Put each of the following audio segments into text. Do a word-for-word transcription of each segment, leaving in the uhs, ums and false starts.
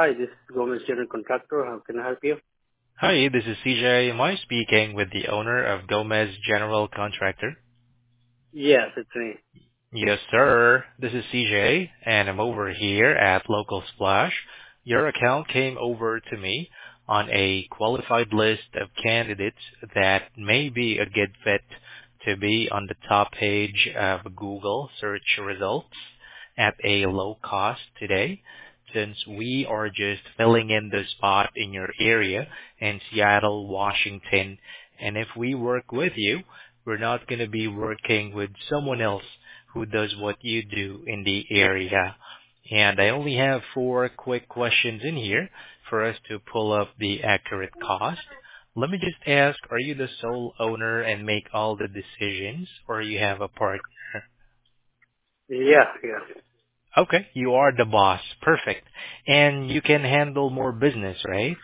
Hi, this is Gomez General Contractor. How can I help you? Hi, this is C J. Am I speaking with the owner of Gomez General Contractor? Yes, it's me. Yes, sir. This is C J, and I'm over here at Local Splash. Your account came over to me on a qualified list of candidates that may be a good fit to be on the top page of Google search results at a low cost today, since we are just filling in the spot in your area in Seattle, Washington. And if we work with you, we're not going to be working with someone else who does what you do in the area. And I only have four quick questions in here for us to pull up the accurate cost. Let me just ask, are you the sole owner and make all the decisions, or you have a partner? Yeah, yeah. Okay, you are the boss. Perfect. And you can handle more business, right?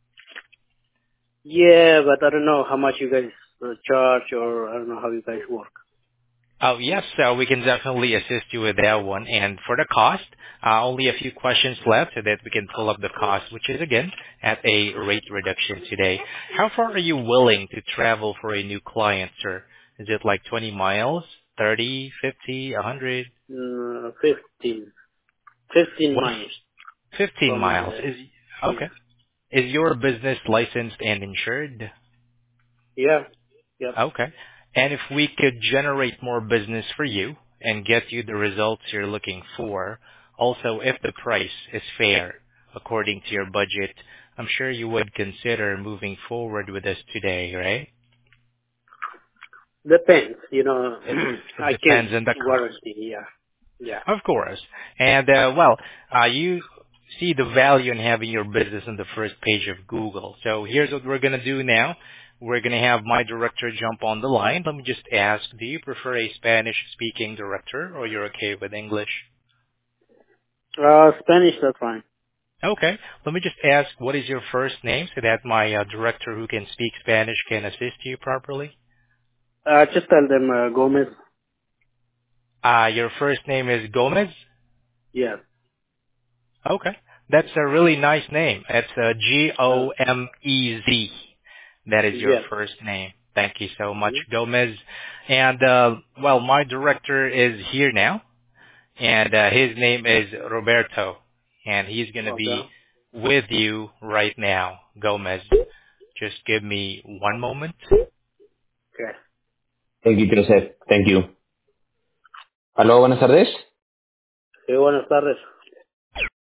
Yeah, but I don't know how much you guys uh, charge or I don't know how you guys work. Oh, yes, so we can definitely assist you with that one. And for the cost, uh, only a few questions left so that we can pull up the cost, which is again at a rate reduction today. How far are you willing to travel for a new client, sir? Is it like twenty miles, thirty, fifty, one hundred? Uh, fifteen. fifteen What's miles fifteen from miles? the, Is yeah. okay. Is your business licensed and insured? Yeah, yep. Okay. And if we could generate more business for you and get you the results you're looking for, also if the price is fair according to your budget, I'm sure you would consider moving forward with us today, right? Depends, you know, It, it I can't depends on the cost. guarantee, yeah. Yeah. Of course. And, uh, well, uh, you see the value in having your business on the first page of Google. So here's what we're going to do now. We're going to have my director jump on the line. Let me just ask, do you prefer a Spanish-speaking director or you're okay with English? Uh, Spanish, that's fine. Okay. Let me just ask, what is your first name so that my uh, director who can speak Spanish can assist you properly? Uh, just tell them, uh, Gomez. Uh, your first name is Gomez? Yeah. Okay. That's a really nice name. It's uh, G Uh, O M E Z. That is your yeah. first name. Thank you so much, Mm-hmm. Gomez. And, uh, well, my director is here now, and uh, his name is Roberto, and he's going to be Okay. with you right now, Gomez. Just give me one moment. Okay. Thank you, Joseph. Thank you. Aló, buenas tardes. Sí, buenas tardes.